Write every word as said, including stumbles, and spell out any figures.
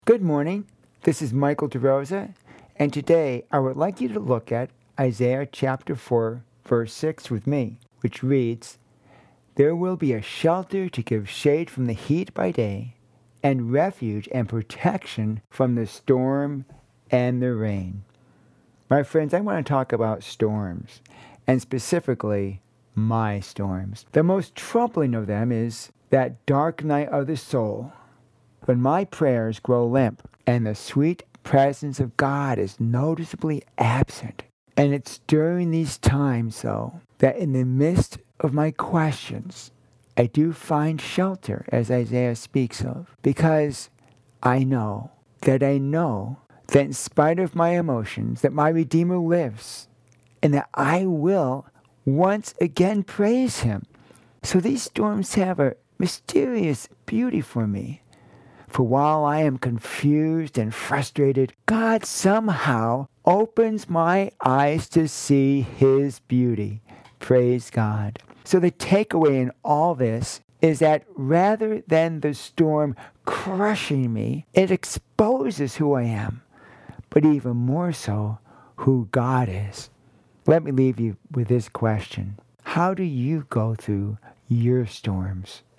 Good morning. This is Michael DeRosa, and today I would like you to look at Isaiah chapter four, verse six with me, which reads, "There will be a shelter to give shade from the heat by day, and refuge and protection from the storm and the rain." My friends, I want to talk about storms, and specifically my storms. The most troubling of them is that dark night of the soul, when my prayers grow limp and the sweet presence of God is noticeably absent. And it's during these times, though, that in the midst of my questions, I do find shelter, as Isaiah speaks of, because I know that I know that in spite of my emotions, that my Redeemer lives, and that I will once again praise Him. So these storms have a mysterious beauty for me. For while I am confused and frustrated, God somehow opens my eyes to see His beauty. Praise God. So the takeaway in all this is that rather than the storm crushing me, it exposes who I am, but even more so, who God is. Let me leave you with this question. How do you go through your storms?